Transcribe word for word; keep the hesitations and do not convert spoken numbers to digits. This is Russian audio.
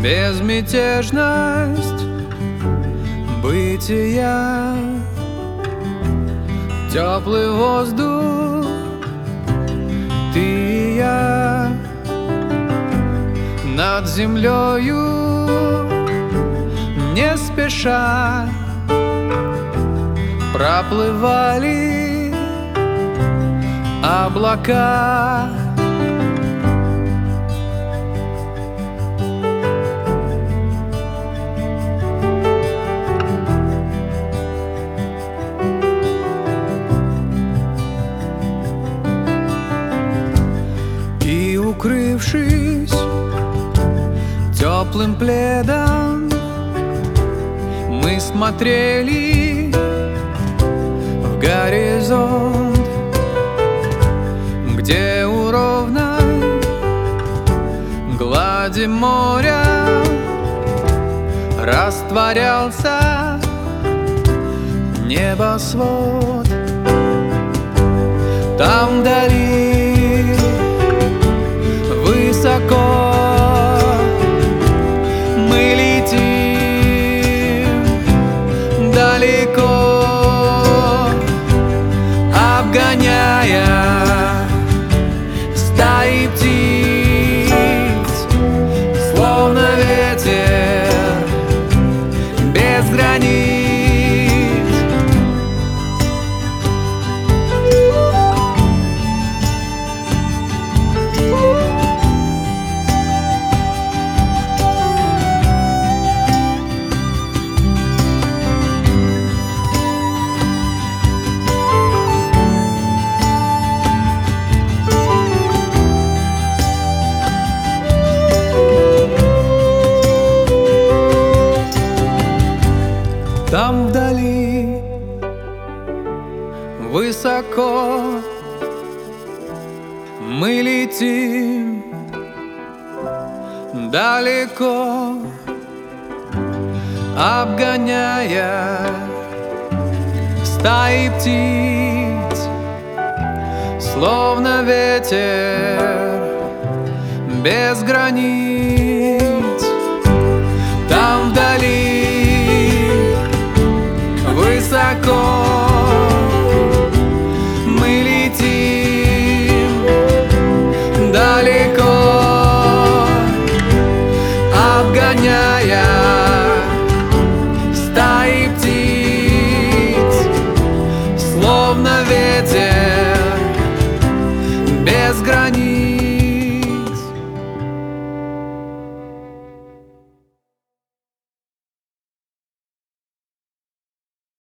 безмятежность бытия, теплый воздух, ты и я над землею не спеша проплывали облака. И, укрывшись теплым пледом, мы смотрели в горизонт, где у ровной глади моря растворялся небосвод. Там вдали высоко мы летим, далеко обгоняя стаи птиц, словно ветер без границ. Там вдали высоко мы летим, далеко обгоняя стаи птиц, словно ветер без границ. Там вдали высоко мы летим, далеко обгоняя стаи птиц, словно ветер